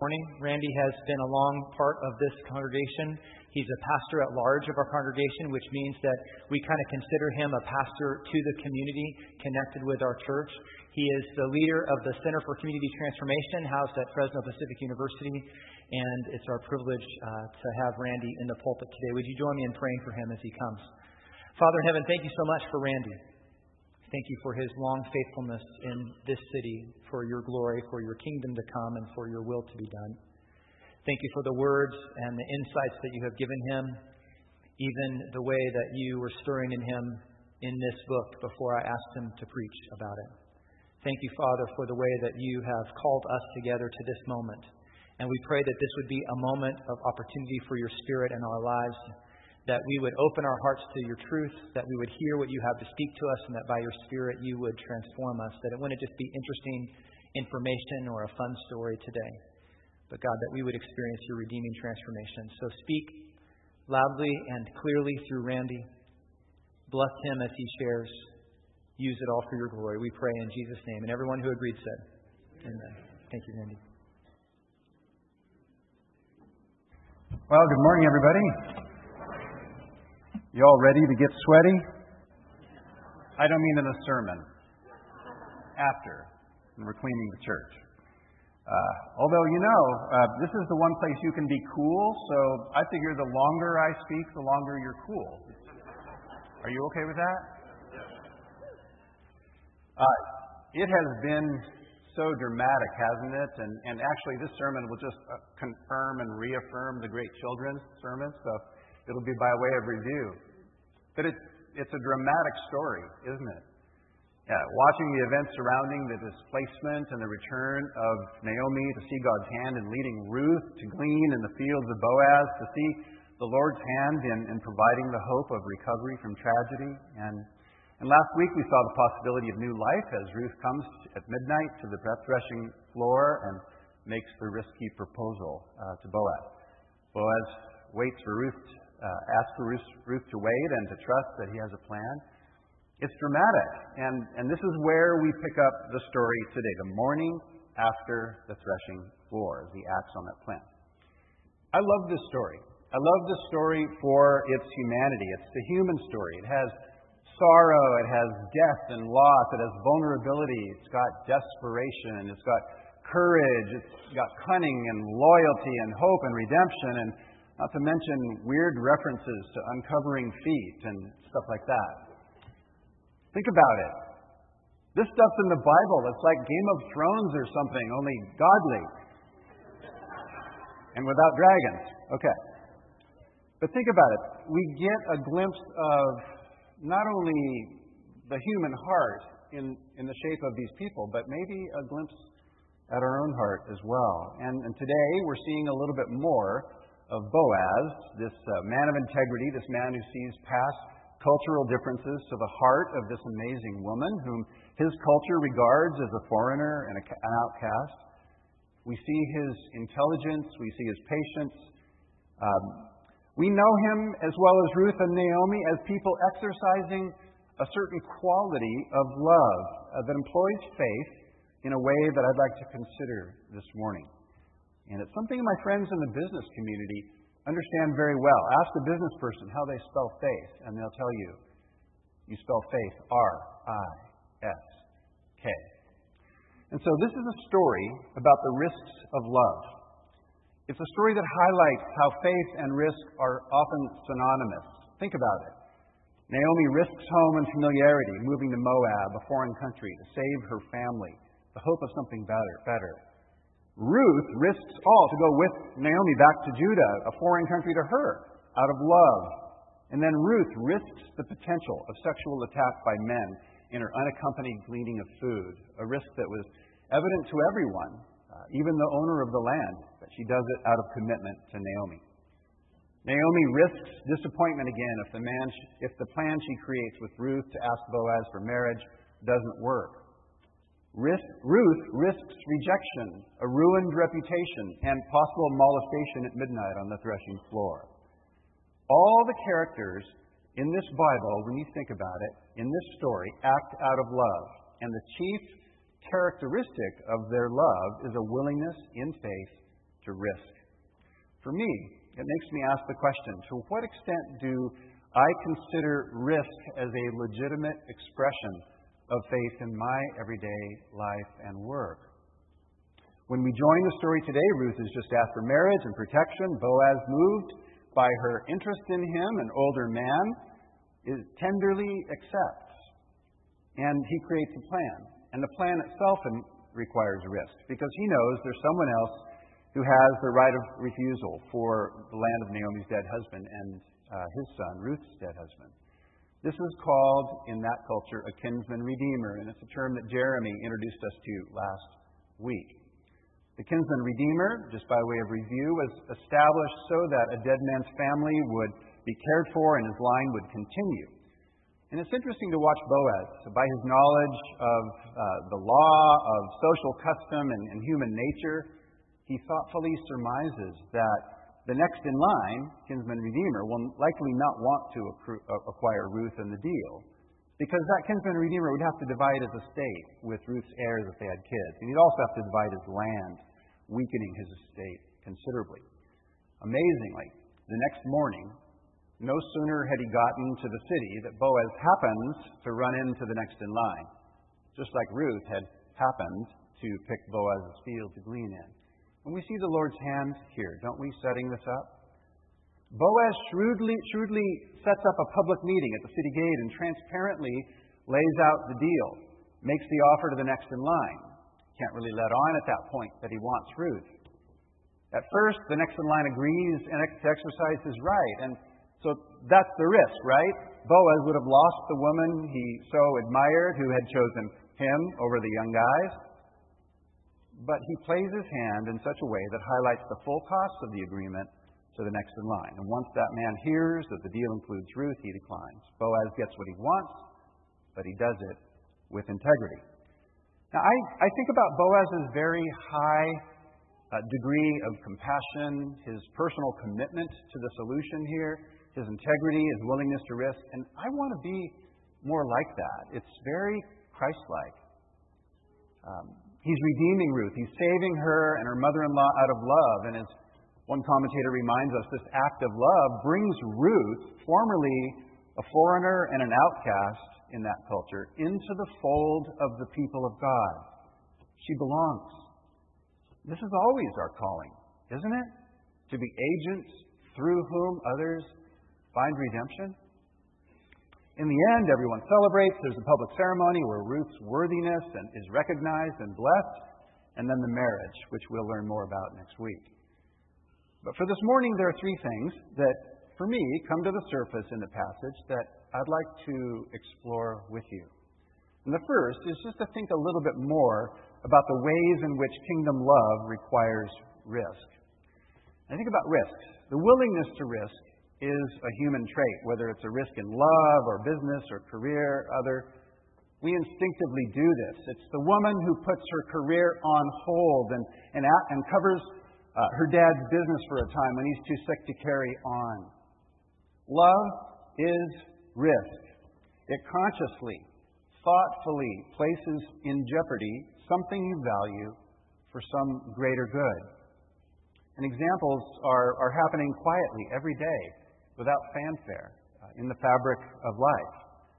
morning. Randy has been a long part of this congregation. He's a pastor at large of our congregation, which means that we kind of consider him a pastor to the community connected with our church. He is the leader of the Center for Community Transformation housed at Fresno Pacific University, and it's our privilege to have Randy in the pulpit today. Would you join me in praying for him as he comes? Father in heaven, thank you so much for Randy. Thank you for his long faithfulness in this city, for your glory, for your kingdom to come, and for your will to be done. Thank you for the words and the insights that you have given him, even the way that you were stirring in him in this book before I asked him to preach about it. Thank you, Father, for the way that you have called us together to this moment. And we pray that this would be a moment of opportunity for your Spirit in our lives, that we would open our hearts to your truth, that we would hear what you have to speak to us, and that by your Spirit you would transform us, that it wouldn't just be interesting information or a fun story today, but God, that we would experience your redeeming transformation. So speak loudly and clearly through Randy. Bless him as he shares. Use it all for your glory. We pray in Jesus' name. And everyone who agreed said, Amen. Thank you, Randy. Well, good morning, everybody. You all ready to get sweaty? I don't mean in a sermon. After, when we're cleaning the church. Although, this is the one place you can be cool, so I figure the longer I speak, the longer you're cool. Are you okay with that? It has been so dramatic, hasn't it? And actually, this sermon will just confirm and reaffirm the great children's sermon, so it'll be by way of review. But it's a dramatic story, isn't it? Yeah, watching the events surrounding the displacement and the return of Naomi to see God's hand in leading Ruth to glean in the fields of Boaz, to see the Lord's hand in providing the hope of recovery from tragedy. And last week we saw the possibility of new life as Ruth comes at midnight to the threshing floor and makes the risky proposal to Boaz. Boaz waits for asks for Ruth to wait and to trust that he has a plan. It's dramatic, and this is where we pick up the story today, the morning after the threshing floor, as he acts on that plan. I love this story. I love this story for its humanity. It's the human story. It has sorrow, it has death and loss, it has vulnerability, it's got desperation, it's got courage, it's got cunning and loyalty and hope and redemption, and not to mention weird references to uncovering feet and stuff like that. Think about it. This stuff's in the Bible. It's like Game of Thrones or something, only godly. And without dragons. Okay. But think about it. We get a glimpse of not only the human heart in the shape of these people, but maybe a glimpse at our own heart as well. And today we're seeing a little bit more of Boaz, this man of integrity, this man who sees past cultural differences to the heart of this amazing woman, whom his culture regards as a foreigner and an outcast. We see his intelligence, we see his patience. We know him, as well as Ruth and Naomi, as people exercising a certain quality of love that employs faith in a way that I'd like to consider this morning. And it's something my friends in the business community understand very well. Ask a business person how they spell faith, and they'll tell you, you spell faith R-I-S-K. And so this is a story about the risks of love. It's a story that highlights how faith and risk are often synonymous. Think about it. Naomi risks home and familiarity, moving to Moab, a foreign country, to save her family, the hope of something better. Ruth risks all to go with Naomi back to Judah, a foreign country to her, out of love. And then Ruth risks the potential of sexual attack by men in her unaccompanied gleaning of food, a risk that was evident to everyone, even the owner of the land, but she does it out of commitment to Naomi. Naomi risks disappointment again if the plan she creates with Ruth to ask Boaz for marriage doesn't work. Ruth risks rejection, a ruined reputation, and possible molestation at midnight on the threshing floor. All the characters in this Bible, when you think about it, in this story, act out of love. And the chief characteristic of their love is a willingness in faith to to risk. For me, it makes me ask the question, to what extent do I consider risk as a legitimate expression of faith in my everyday life and work? When we join the story today, Ruth is just after marriage and protection. Boaz, moved by her interest in him, an older man, tenderly accepts. And he creates a plan. And the plan itself requires risk, because he knows there's someone else who has the right of refusal for the land of Naomi's dead husband and his son, Ruth's dead husband. This is called, in that culture, a kinsman redeemer, and it's a term that Jeremy introduced us to last week. The kinsman redeemer, just by way of review, was established so that a dead man's family would be cared for and his line would continue. And it's interesting to watch Boaz. By his knowledge of the law, of social custom and human nature, he thoughtfully surmises that the next in line, kinsman redeemer, will likely not want to acquire Ruth in the deal, because that kinsman redeemer would have to divide his estate with Ruth's heirs if they had kids. And he'd also have to divide his land, weakening his estate considerably. Amazingly, the next morning, no sooner had he gotten to the city that Boaz happens to run into the next in line, just like Ruth had happened to pick Boaz's field to glean in. And we see the Lord's hand here, don't we, setting this up? Boaz shrewdly sets up a public meeting at the city gate and transparently lays out the deal, makes the offer to the next in line. Can't really let on at that point that he wants Ruth. At first, the next in line agrees and to exercise his right. And so that's the risk, right? Boaz would have lost the woman he so admired, who had chosen him over the young guys. But he plays his hand in such a way that highlights the full cost of the agreement to the next in line. And once that man hears that the deal includes Ruth, he declines. Boaz gets what he wants, but he does it with integrity. Now, I think about Boaz's very high degree of compassion, his personal commitment to the solution here, his integrity, his willingness to risk, and I want to be more like that. It's very Christ-like. He's redeeming Ruth. He's saving her and her mother-in-law out of love. And as one commentator reminds us, this act of love brings Ruth, formerly a foreigner and an outcast in that culture, into the fold of the people of God. She belongs. This is always our calling, isn't it? To be agents through whom others find redemption. In the end, everyone celebrates. There's a public ceremony where Ruth's worthiness is recognized and blessed, and then the marriage, which we'll learn more about next week. But for this morning, there are three things that, for me, come to the surface in the passage that I'd like to explore with you. And the first is just to think a little bit more about the ways in which kingdom love requires risk. I think about risks. The willingness to risk is a human trait, whether it's a risk in love or business or career, other. We instinctively do this. It's the woman who puts her career on hold and covers her dad's business for a time when he's too sick to carry on. Love is risk. It consciously, thoughtfully places in jeopardy something you value for some greater good. And examples are happening quietly every day, without fanfare, in the fabric of life.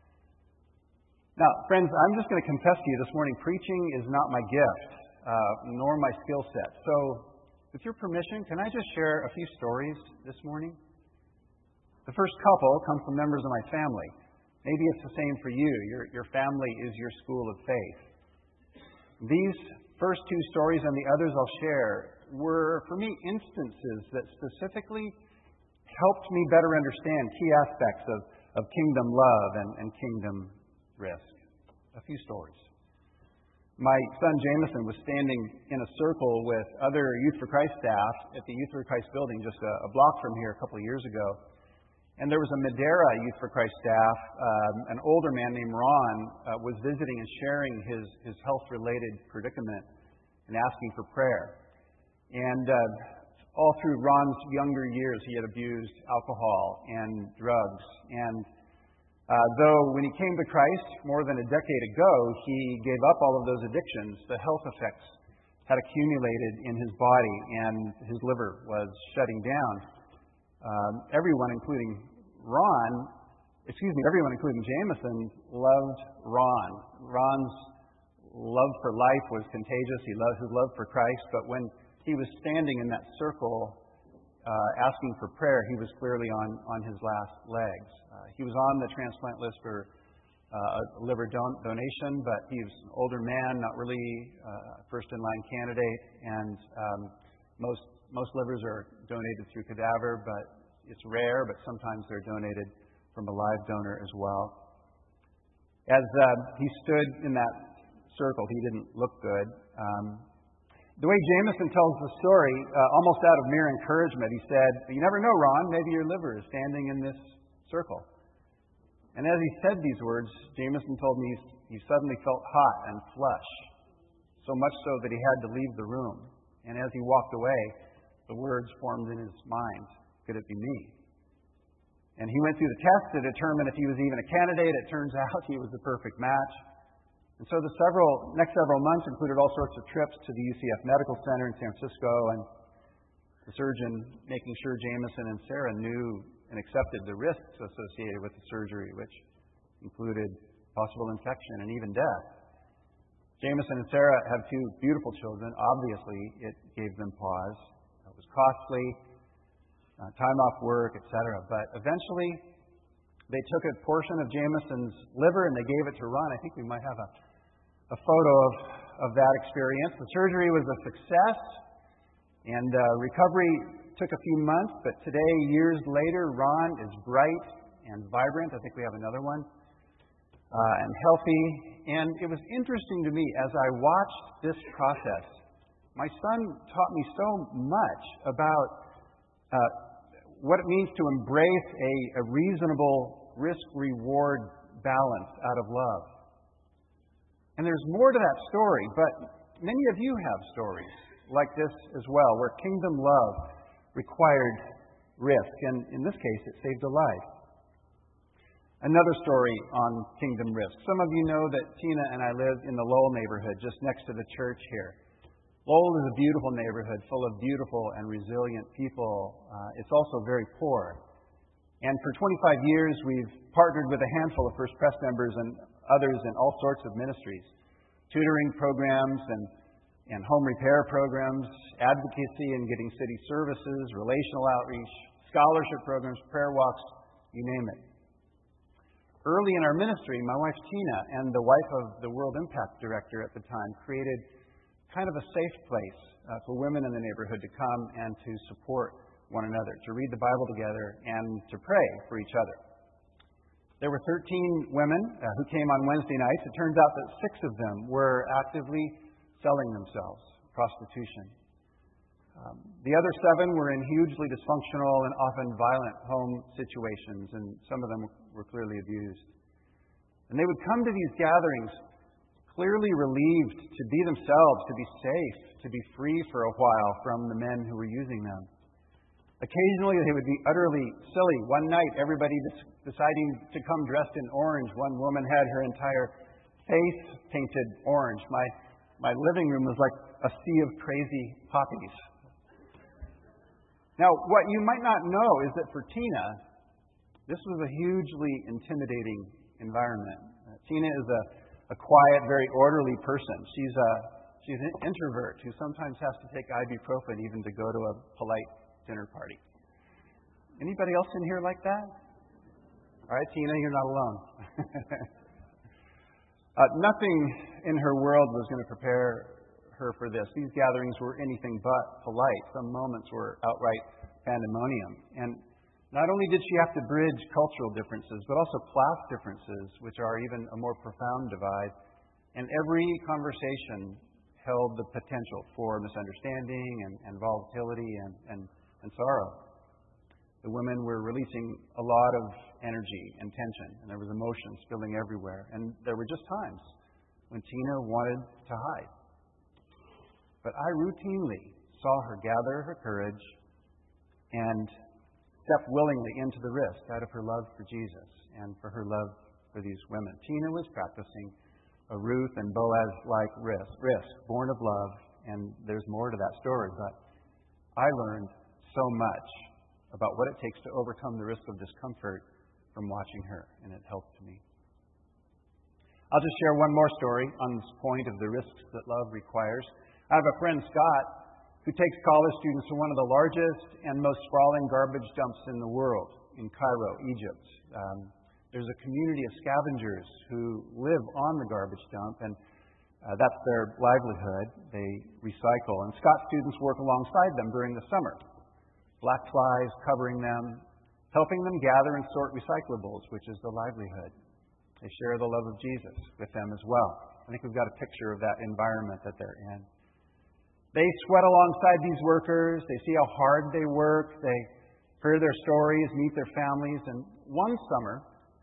Now, friends, I'm just going to confess to you this morning, preaching is not my gift, nor my skill set. So, with your permission, can I just share a few stories this morning? The first couple come from members of my family. Maybe it's the same for you. Your family is your school of faith. These first two stories and the others I'll share were, for me, instances that specifically helped me better understand key aspects of kingdom love and kingdom risk. A few stories. My son Jameson was standing in a circle with other Youth for Christ staff at the Youth for Christ building just a block from here a couple of years ago. And there was a Madera Youth for Christ staff, an older man named Ron, was visiting and sharing his health-related predicament and asking for prayer. And all through Ron's younger years, he had abused alcohol and drugs. And though when he came to Christ more than a decade ago, he gave up all of those addictions, the health effects had accumulated in his body, and his liver was shutting down. Everyone, including Jameson, loved Ron. Ron's love for life was contagious. His love for Christ. But when he was standing in that circle asking for prayer, he was clearly on his last legs. He was on the transplant list for a liver donation, but he was an older man, not really a first-in-line candidate. And most livers are donated through cadaver, but it's rare, but sometimes they're donated from a live donor as well. As he stood in that circle, he didn't look good. The way Jameson tells the story, almost out of mere encouragement, he said, "You never know, Ron, maybe your liver is standing in this circle." And as he said these words, Jameson told me he suddenly felt hot and flush, so much so that he had to leave the room. And as he walked away, the words formed in his mind, "Could it be me?" And he went through the test to determine if he was even a candidate. It turns out he was the perfect match. And so the next several months included all sorts of trips to the UCF Medical Center in San Francisco, and the surgeon making sure Jameson and Sarah knew and accepted the risks associated with the surgery, which included possible infection and even death. Jameson and Sarah have two beautiful children. Obviously, it gave them pause. It was costly, time off work, etc. But eventually, they took a portion of Jameson's liver and they gave it to Ron. I think we might have a photo of that experience. The surgery was a success, and recovery took a few months, but today, years later, Ron is bright and vibrant. I think we have another one. And healthy. And it was interesting to me as I watched this process. My son taught me so much about what it means to embrace a reasonable risk-reward balance out of love. And there's more to that story, but many of you have stories like this as well, where kingdom love required risk, and in this case, it saved a life. Another story on kingdom risk. Some of you know that Tina and I live in the Lowell neighborhood, just next to the church here. Lowell is a beautiful neighborhood full of beautiful and resilient people. It's also very poor. And for 25 years, we've partnered with a handful of First Pres members and others in all sorts of ministries, tutoring programs and home repair programs, advocacy and getting city services, relational outreach, scholarship programs, prayer walks, you name it. Early in our ministry, my wife Tina and the wife of the World Impact Director at the time created kind of a safe place for women in the neighborhood to come and to support one another, to read the Bible together and to pray for each other. There were 13 women who came on Wednesday nights. It turns out that 6 of them were actively selling themselves, prostitution. The other 7 were in hugely dysfunctional and often violent home situations, and some of them were clearly abused. And they would come to these gatherings clearly relieved to be themselves, to be safe, to be free for a while from the men who were using them. Occasionally, they would be utterly silly. One night, everybody deciding to come dressed in orange. One woman had her entire face painted orange. My living room was like a sea of crazy poppies. Now, what you might not know is that for Tina, this was a hugely intimidating environment. Tina is a quiet, very orderly person. She's an introvert who sometimes has to take ibuprofen even to go to a polite dinner party. Anybody else in here like that? All right, Tina, you're not alone. Nothing in her world was going to prepare her for this. These gatherings were anything but polite. Some moments were outright pandemonium. And not only did she have to bridge cultural differences, but also class differences, which are even a more profound divide. And every conversation held the potential for misunderstanding and volatility and sorrow. The women were releasing a lot of energy and tension, and there was emotion spilling everywhere. And there were just times when Tina wanted to hide. But I routinely saw her gather her courage and step willingly into the risk out of her love for Jesus and for her love for these women. Tina was practicing a Ruth and Boaz-like risk, born of love and there's more to that story, but I learned so much about what it takes to overcome the risk of discomfort from watching her, and it helped me. I'll just share one more story on this point of the risks that love requires. I have a friend, Scott, who takes college students to one of the largest and most sprawling garbage dumps in the world, in Cairo, Egypt. There's a community of scavengers who live on the garbage dump, and that's their livelihood. They recycle, and Scott's students work alongside them during the summer. Black flies covering them, helping them gather and sort recyclables, which is the livelihood. They share the love of Jesus with them as well. I think we've got a picture of that environment that they're in. They sweat alongside these workers. They see how hard they work. They hear their stories, meet their families. And one summer,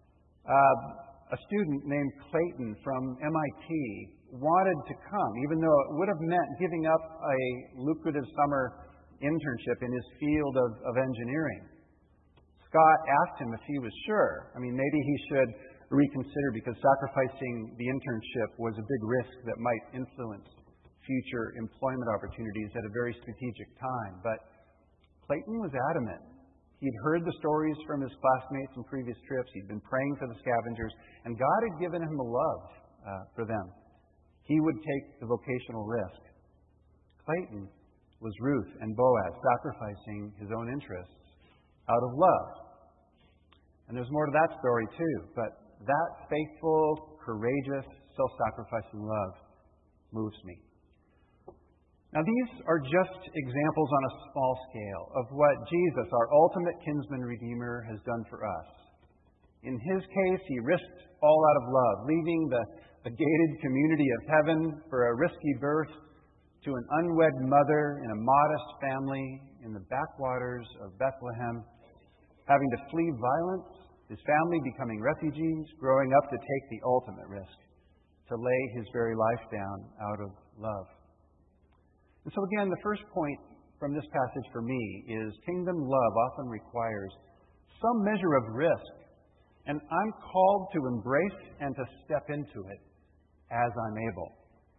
a student named Clayton from MIT wanted to come, even though it would have meant giving up a lucrative summer internship in his field of engineering. Scott asked him if he was sure. Maybe he should reconsider, because sacrificing the internship was a big risk that might influence future employment opportunities at a very strategic time. But Clayton was adamant. He'd heard the stories from his classmates in previous trips. He'd been praying for the scavengers, and God had given him a love for them. He would take the vocational risk. Clayton was Ruth and Boaz, sacrificing his own interests out of love. And there's more to that story too, but that faithful, courageous, self-sacrificing love moves me. Now, these are just examples on a small scale of what Jesus, our ultimate kinsman redeemer, has done for us. In his case, he risked all out of love, leaving the gated community of heaven for a risky birth to an unwed mother in a modest family in the backwaters of Bethlehem, having to flee violence, his family becoming refugees, growing up to take the ultimate risk, to lay his very life down out of love. And so again, the first point from this passage for me is kingdom love often requires some measure of risk, and I'm called to embrace and to step into it as I'm able.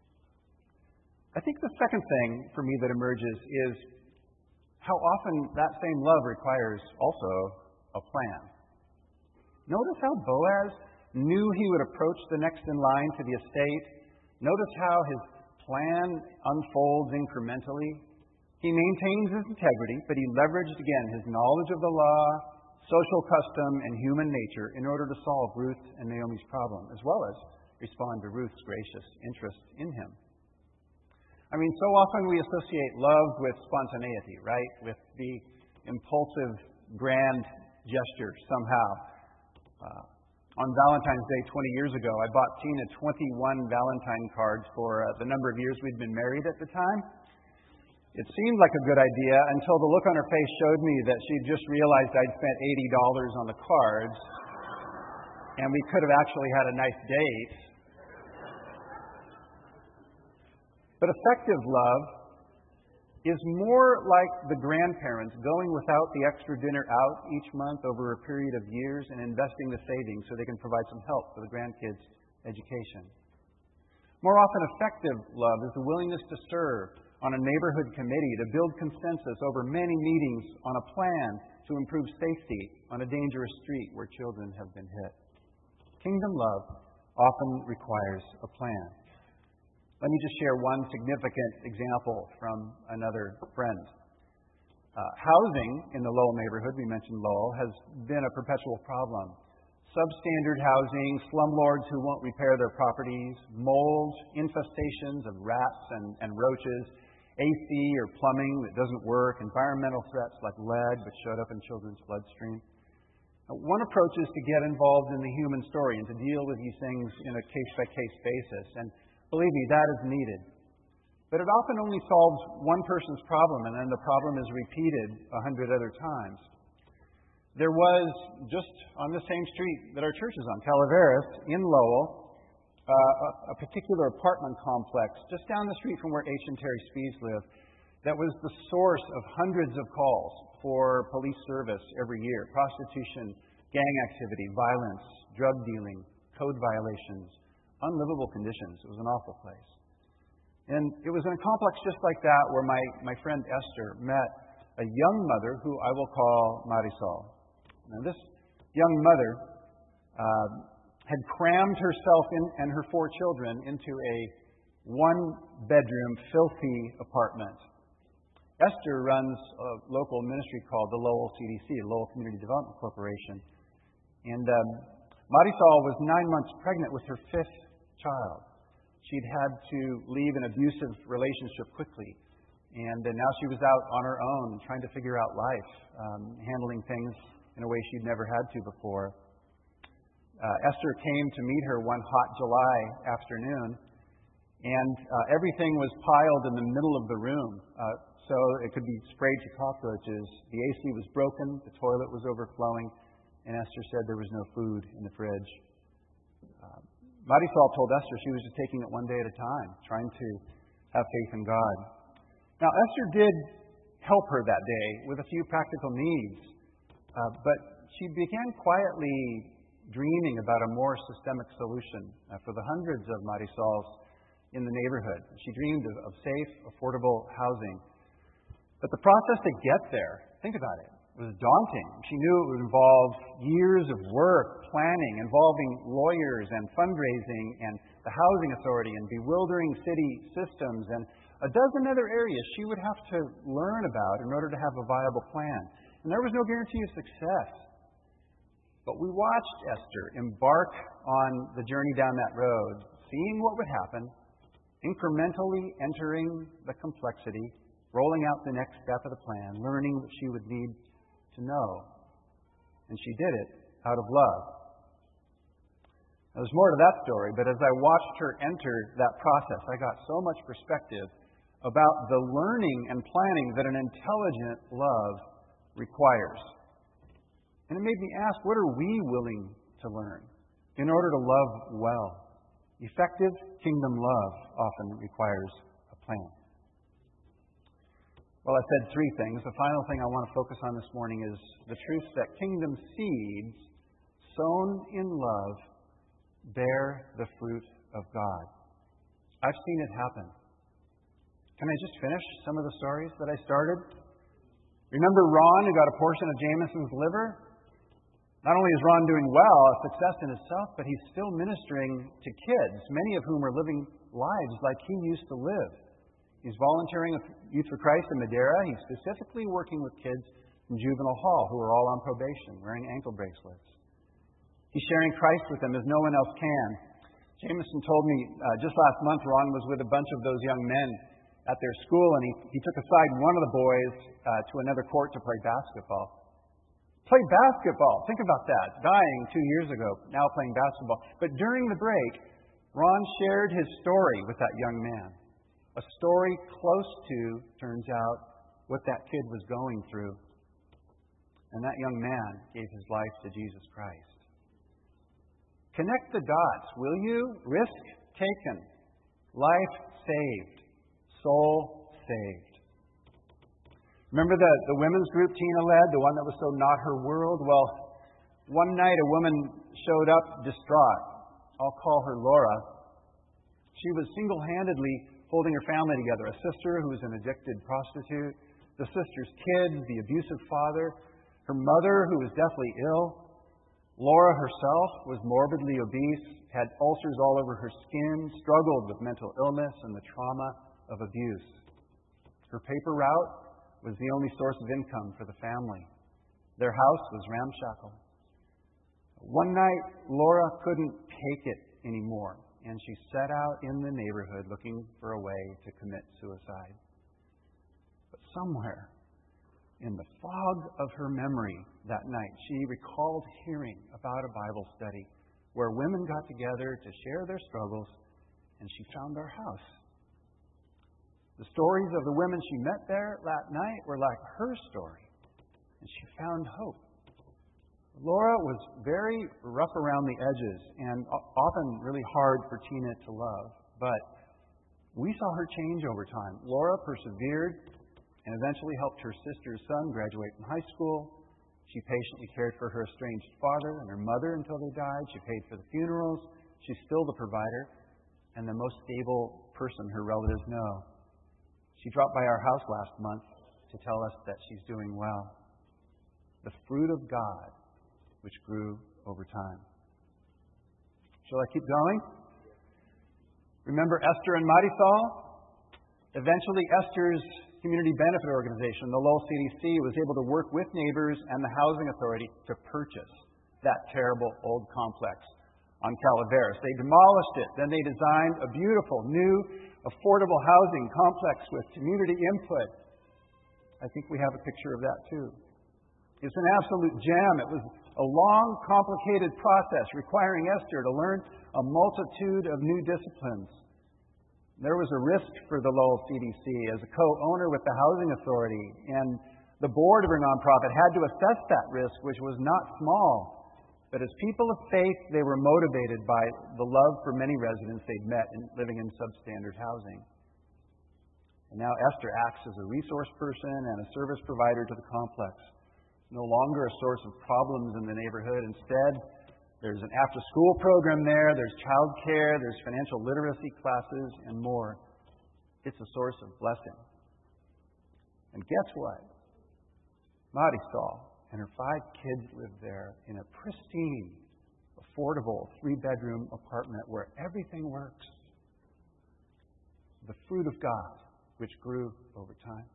I think the second thing for me that emerges is how often that same love requires also a plan. Notice how Boaz knew he would approach the next in line to the estate. Notice how his plan unfolds incrementally. He maintains his integrity, but he leveraged, again, his knowledge of the law, social custom, and human nature in order to solve Ruth and Naomi's problem, as well as respond to Ruth's gracious interest in him. So often we associate love with spontaneity, right? With the impulsive, grand gesture somehow. On Valentine's Day 20 years ago, I bought Tina 21 Valentine cards for the number of years we'd been married at the time. It seemed like a good idea until the look on her face showed me that she'd just realized I'd spent $80 on the cards, and we could have actually had a nice date. But effective love is more like the grandparents going without the extra dinner out each month over a period of years and investing the savings so they can provide some help for the grandkids' education. More often, effective love is the willingness to serve on a neighborhood committee, to build consensus over many meetings on a plan to improve safety on a dangerous street where children have been hit. Kingdom love often requires a plan. Let me just share one significant example from another friend. Housing in the Lowell neighborhood, we mentioned Lowell, has been a perpetual problem. Substandard housing, slumlords who won't repair their properties, mold, infestations of rats and roaches, AC or plumbing that doesn't work, environmental threats like lead which showed up in children's bloodstream. One approach is to get involved in the human story and to deal with these things in a case-by-case basis. And believe me, that is needed. But it often only solves one person's problem, and then the problem is repeated 100 other times. There was, just on the same street that our church is on, Calaveras, in Lowell, a particular apartment complex just down the street from where H. and Terry Spees live that was the source of hundreds of calls for police service every year. Prostitution, gang activity, violence, drug dealing, code violations, unlivable conditions. It was an awful place. And it was in a complex just like that where my friend Esther met a young mother who I will call Marisol. Now, this young mother had crammed herself and her 4 children into a one-bedroom, filthy apartment. Esther runs a local ministry called the Lowell CDC, Lowell Community Development Corporation. And Marisol was 9 months pregnant with her 5th child. She'd had to leave an abusive relationship quickly. And now she was out on her own, trying to figure out life, handling things in a way she'd never had to before. Esther came to meet her one hot July afternoon, and everything was piled in the middle of the room, so it could be sprayed to cockroaches. The AC was broken, the toilet was overflowing, and Esther said there was no food in the fridge. Marisol told Esther she was just taking it one day at a time, trying to have faith in God. Now, Esther did help her that day with a few practical needs, but she began quietly dreaming about a more systemic solution for the hundreds of Marisols in the neighborhood. She dreamed of safe, affordable housing. But the process to get there, think about it, was daunting. She knew it would involve years of work, planning, involving lawyers and fundraising and the housing authority and bewildering city systems and a dozen other areas she would have to learn about in order to have a viable plan. And there was no guarantee of success. But we watched Esther embark on the journey down that road, seeing what would happen, incrementally entering the complexity, rolling out the next step of the plan, learning what she would need to know. And she did it out of love. Now, there's more to that story, but as I watched her enter that process, I got so much perspective about the learning and planning that an intelligent love requires. And it made me ask, what are we willing to learn in order to love well? Effective kingdom love often requires a plan. Well, I said 3 things. The final thing I want to focus on this morning is the truth that kingdom seeds sown in love bear the fruit of God. I've seen it happen. Can I just finish some of the stories that I started? Remember Ron, who got a portion of Jameson's liver? Not only is Ron doing well, a success in itself, but he's still ministering to kids, many of whom are living lives like he used to live. He's volunteering with Youth for Christ in Madera. He's specifically working with kids in juvenile hall who are all on probation, wearing ankle bracelets. He's sharing Christ with them as no one else can. Jameson told me just last month Ron was with a bunch of those young men at their school, and he took aside one of the boys to another court to play basketball. Play basketball. Think about that. Dying 2 years ago, now playing basketball. But during the break, Ron shared his story with that young man. A story close to, turns out, what that kid was going through. And that young man gave his life to Jesus Christ. Connect the dots, will you? Risk taken. Life saved. Soul saved. Remember the women's group Tina led, the one that was so not her world? Well, one night a woman showed up distraught. I'll call her Laura. She was single-handedly holding her family together. A sister who was an addicted prostitute, the sister's kids, the abusive father, her mother who was deathly ill. Laura herself was morbidly obese, had ulcers all over her skin, struggled with mental illness and the trauma of abuse. Her paper route was the only source of income for the family. Their house was ramshackle. One night, Laura couldn't take it anymore, and she set out in the neighborhood looking for a way to commit suicide. But somewhere in the fog of her memory that night, she recalled hearing about a Bible study where women got together to share their struggles, and she found our house. The stories of the women she met there that night were like her story, and she found hope. Laura was very rough around the edges and often really hard for Tina to love, but we saw her change over time. Laura persevered and eventually helped her sister's son graduate from high school. She patiently cared for her estranged father and her mother until they died. She paid for the funerals. She's still the provider. and the most stable person her relatives know. She dropped by our house last month to tell us that she's doing well. The fruit of God, which grew over time. Shall I keep going? Remember Esther and Marisol? Eventually, Esther's community benefit organization, the Lowell CDC, was able to work with neighbors and the housing authority to purchase that terrible old complex on Calaveras. They demolished it. Then they designed a beautiful, new, affordable housing complex with community input. I think we have a picture of that too. It's an absolute gem. It was a long, complicated process requiring Esther to learn a multitude of new disciplines. There was a risk for the Lowell CDC as a co-owner with the housing authority, and the board of her nonprofit had to assess that risk, which was not small. But as people of faith, they were motivated by the love for many residents they'd met living in substandard housing. And now Esther acts as a resource person and a service provider to the complex. No longer a source of problems in the neighborhood. Instead, there's an after-school program there, there's child care, there's financial literacy classes, and more. It's a source of blessing. And guess what? Marisol and her 5 kids live there in a pristine, affordable 3-bedroom apartment where everything works. The fruit of God, which grew over time.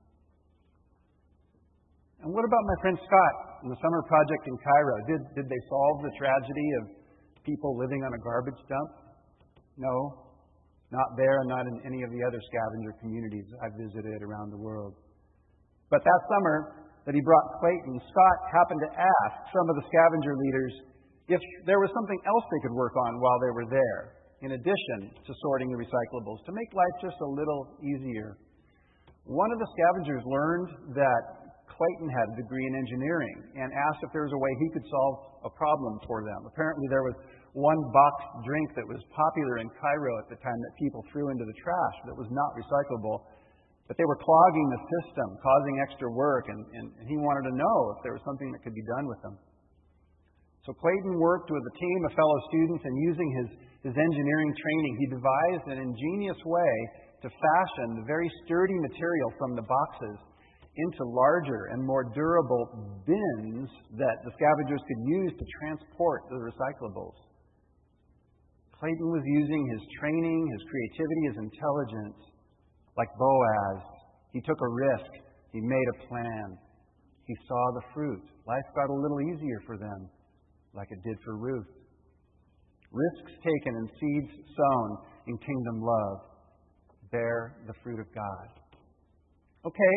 And what about my friend Scott and the summer project in Cairo? Did they solve the tragedy of people living on a garbage dump? No, not there and not in any of the other scavenger communities I've visited around the world. But that summer that he brought Clayton, Scott happened to ask some of the scavenger leaders if there was something else they could work on while they were there, in addition to sorting the recyclables, to make life just a little easier. One of the scavengers learned that Clayton had a degree in engineering and asked if there was a way he could solve a problem for them. Apparently there was one boxed drink that was popular in Cairo at the time that people threw into the trash that was not recyclable, but they were clogging the system, causing extra work, and he wanted to know if there was something that could be done with them. So Clayton worked with a team of fellow students, and using his engineering training, he devised an ingenious way to fashion the very sturdy material from the boxes into larger and more durable bins that the scavengers could use to transport the recyclables. Clayton was using his training, his creativity, his intelligence. Like Boaz, he took a risk. He made a plan. He saw the fruit. Life got a little easier for them, like it did for Ruth. Risks taken and seeds sown in kingdom love bear the fruit of God. Okay,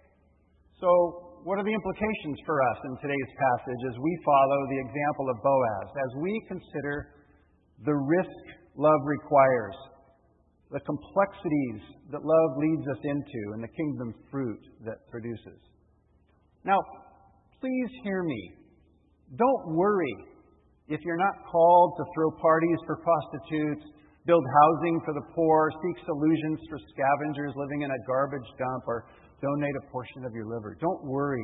so what are the implications for us in today's passage as we follow the example of Boaz, as we consider the risk love requires, the complexities that love leads us into, and the kingdom fruit that produces? Now, please hear me. Don't worry if you're not called to throw parties for prostitutes, build housing for the poor, seek solutions for scavengers living in a garbage dump, or donate a portion of your liver. Don't worry.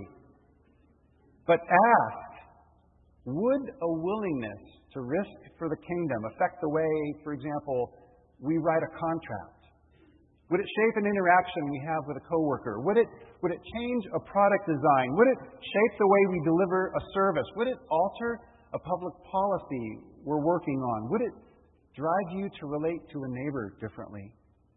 But ask, would a willingness to risk for the kingdom affect the way, for example, we write a contract? Would it shape an interaction we have with a coworker? Would it change a product design? Would it shape the way we deliver a service? Would it alter a public policy we're working on? Would it drive you to relate to a neighbor differently?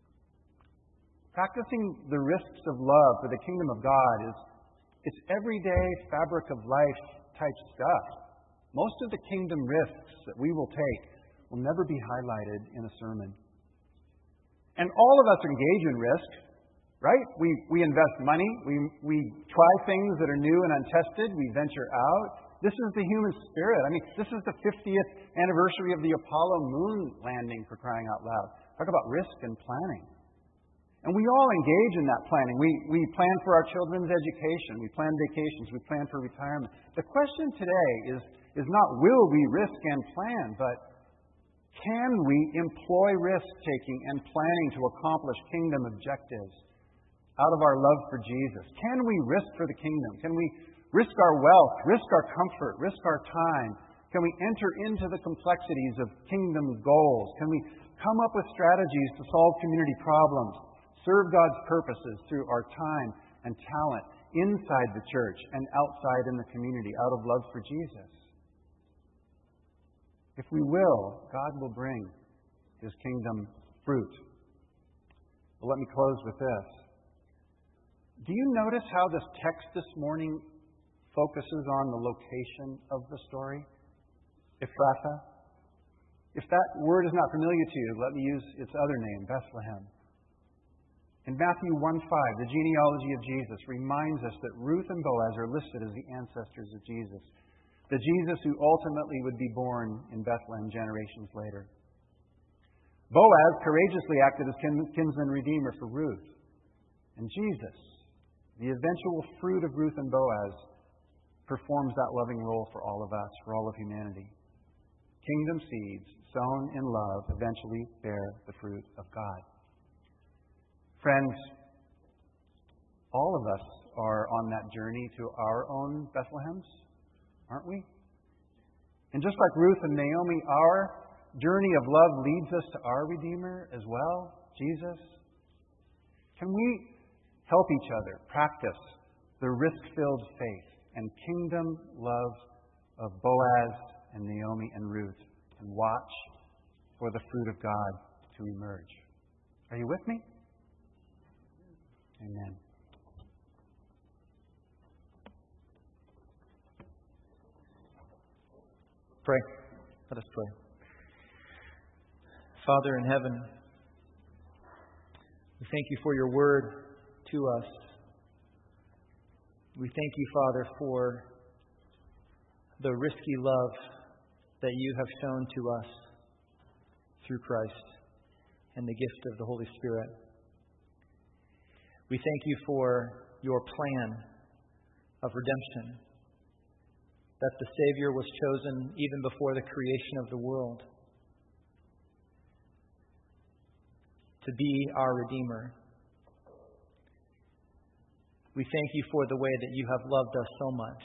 Practicing the risks of love for the kingdom of God it's everyday fabric of life type stuff. Most of the kingdom risks that we will take will never be highlighted in a sermon. And all of us engage in risk, right? We invest money. We try things that are new and untested. We venture out. This is the human spirit. I mean, this is the 50th anniversary of the Apollo moon landing, for crying out loud. Talk about risk and planning. And we all engage in that planning. We plan for our children's education. We plan vacations. We plan for retirement. The question today is not will we risk and plan, but can we employ risk-taking and planning to accomplish kingdom objectives out of our love for Jesus? Can we risk for the kingdom? Can we risk our wealth, risk our comfort, risk our time? Can we enter into the complexities of kingdom goals? Can we come up with strategies to solve community problems, serve God's purposes through our time and talent inside the church and outside in the community out of love for Jesus. If we will, God will bring His kingdom fruit. But let me close with this. Do you notice how this text this morning focuses on the location of the story? Ephrathah. If that word is not familiar to you, let me use its other name, Bethlehem. In Matthew 1:5, the genealogy of Jesus reminds us that Ruth and Boaz are listed as the ancestors of Jesus, the Jesus who ultimately would be born in Bethlehem generations later. Boaz courageously acted as kinsman redeemer for Ruth. And Jesus, the eventual fruit of Ruth and Boaz, performs that loving role for all of us, for all of humanity. Kingdom seeds sown in love eventually bear the fruit of God. Friends, all of us are on that journey to our own Bethlehems, aren't we? And just like Ruth and Naomi, our journey of love leads us to our Redeemer as well, Jesus. Can we help each other practice the risk-filled faith and kingdom love of Boaz and Naomi and Ruth and watch for the fruit of God to emerge? Are you with me? Amen. Pray. Let us pray. Father in heaven, we thank you for your word to us. We thank you, Father, for the risky love that you have shown to us through Christ and the gift of the Holy Spirit. We thank you for your plan of redemption, that the Savior was chosen even before the creation of the world to be our Redeemer. We thank you for the way that you have loved us so much.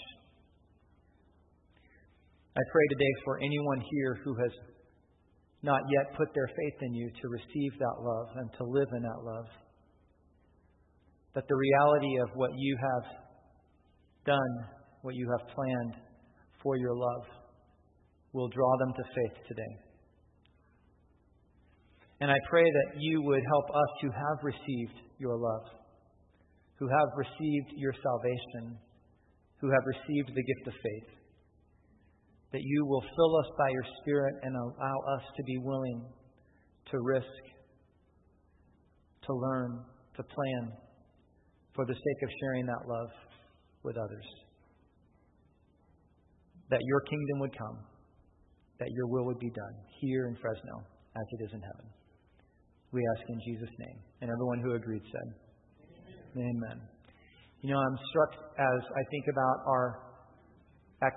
I pray today for anyone here who has not yet put their faith in you to receive that love and to live in that love. That the reality of what you have done, what you have planned for your love, will draw them to faith today. And I pray that you would help us who have received your love, who have received your salvation, who have received the gift of faith, that you will fill us by your Spirit and allow us to be willing to risk, to learn, to plan, for the sake of sharing that love with others. That your kingdom would come, that your will would be done here in Fresno as it is in heaven. We ask in Jesus' name. And everyone who agreed said, Amen. You know, I'm struck as I think about our